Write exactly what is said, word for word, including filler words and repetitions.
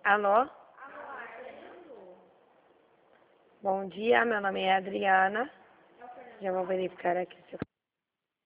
Alô? Bom dia, meu nome é Adriana. Já vou verificar aqui se